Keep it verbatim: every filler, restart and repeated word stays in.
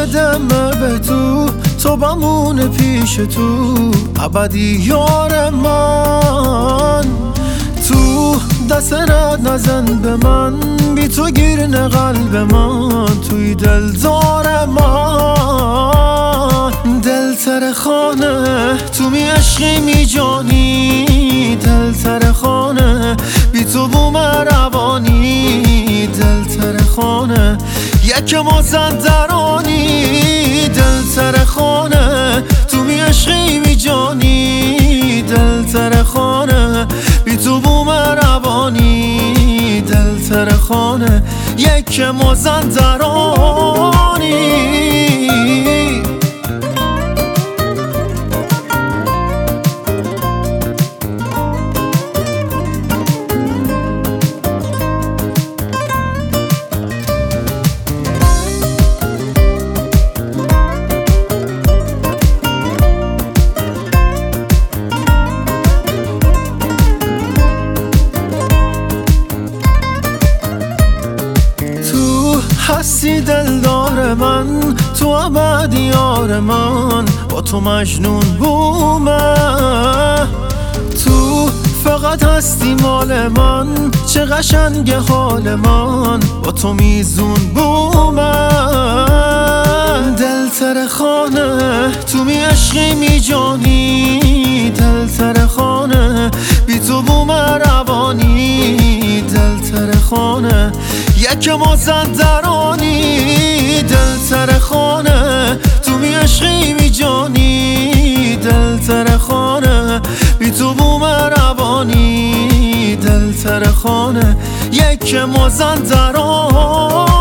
دمه به تو، تو بمونه پیش تو ابدی یار من. تو دست رد نزن به من، بی تو گیرن قلب من، توی دل دار من. دل تر خانه تو می عشقی می جانی، دل تر خانه بی تو بوم روانی. دل تر خانه یک مازندرانی، دل تر خانه تو می عشقی می جانی، دل تر خانه بی تو بوم روانی. دل تر خانه یک مازندرانی. هستی دلدار من، تو ابد یار من، با تو مجنون بومه. تو فقط هستی مال من، چه قشنگ حال من، با تو میزون بومه. دل تر خانه تو می عشقی می جانی، دل تر خانه بی تو بوم روانی. دل تر خانه یک مازندرانی، دل تر خانه تو می عشقی می جانی، دل تر خانه بی تو بوم روانی. دل تر خانه یک مازندرانی.